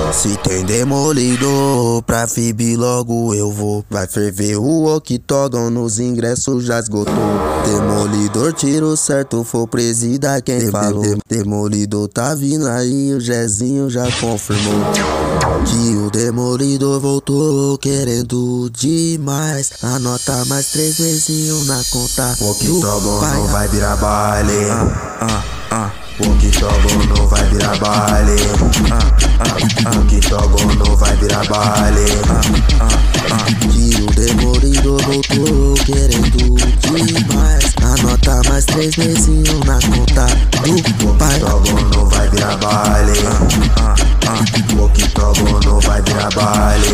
Se tem demolidor pra FIB logo eu vou. Vai ferver o octógono, nos ingressos já esgotou. Demolidor tiro certo, for presida quem falou. Demolidor tá vindo aí, o Jezinho já confirmou que o demolidor voltou querendo demais. Anota mais 3 mesinhos na conta. O octógono vai virar baile. O octógono vai virar baile. O octógono vai virar baile. Que o demolidor voltou querendo demais. Anota mais 3 mesinhos na conta do pai. O octógono vai virar baile. O octógono vai virar baile.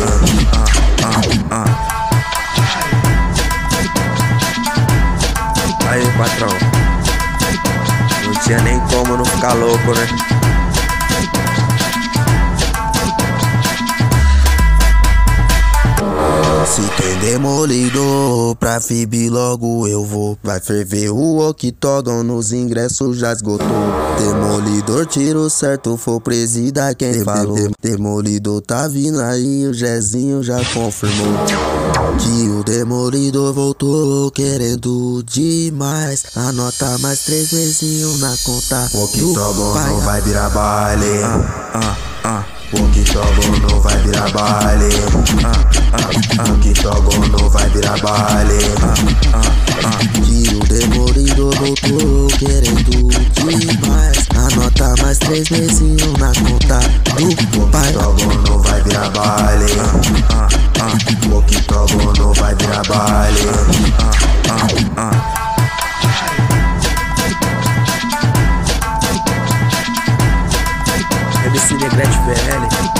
Aí, patrão, não tinha nem como não ficar louco, né? Se tem demolidor pra FIB logo eu vou. Vai ferver o octógono, nos ingressos já esgotou. Demolidor tiro certo, for presida quem falou. Demolidor tá vindo aí, o Jezinho já confirmou que o demolidor voltou querendo demais. Anota mais 3 mesinhos na conta. O octógono vai virar baile. O octógono vai virar baile. O octógono vai virar baile. Que o demolidor voltou querendo demais. Anota mais 3 mesinhos na conta do pai. O octógono vai virar baile. O octógono vai virar baile. MC Negrete VL.